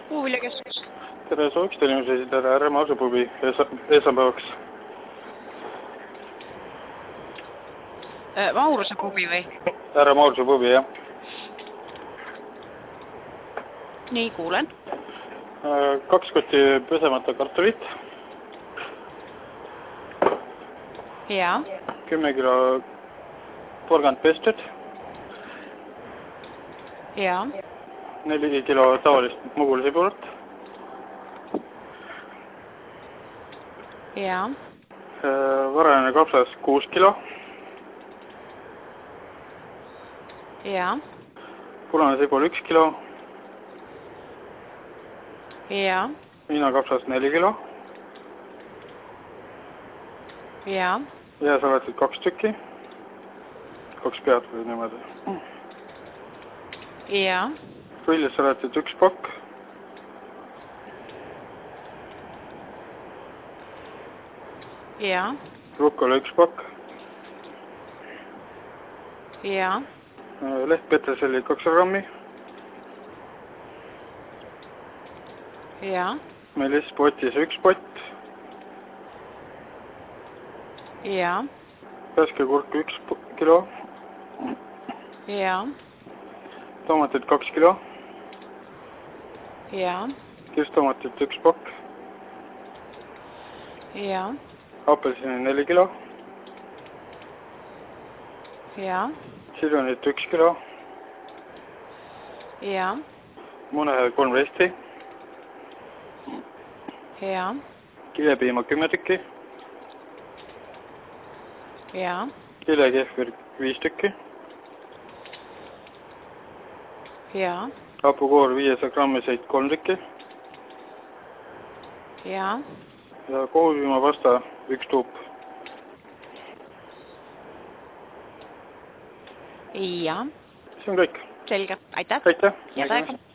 Puuviljakeskus. Tere, sooviks inimesi esitada härra Mausepubi eespäevaks. Mauruse pubi või? Härra Mausepubi, jah. Nii, kuulen. 2 kotti pesemata kartulit. Jaa. 10 kilo porgand pestud. Jaa. 4 kilo tavalist mugulsibulat. Jaa. Varajane kapsas 6 kilo. Jaa. Punane sibul 1 kilo. Jaa. Viinakapsas 4 kilo. Jaa. Jääsalatid 2 tükki. 2 pead või niimoodi. Jaa. Viljasalatid 1 pakk. Jaa. Rukola 1 pakk. Jaa. Lehtpeterselli 200 grammi. Jaa. Melis potis 1 pott. Jaa. Värske kurk 1 kilo. Jaa. Tomatid 2 kilo. Jaa. Kirstomatid 1 pakk. Jaa. Apelsini 4 kilo. Jaa. Sidonit 1 kilo. Jaa. Mune 3 resti. Jaa. Kilepiima 10 tükki. Jaa. Kilekehvir 5 tükki. Jaa. Hapukoor 500 grammiseid 3 tükki. Jaa. Ja kohupiimapasta 1 tuup. Jaa. See on kõik. Selge. Aitäh. Aitäh. Ja täiega.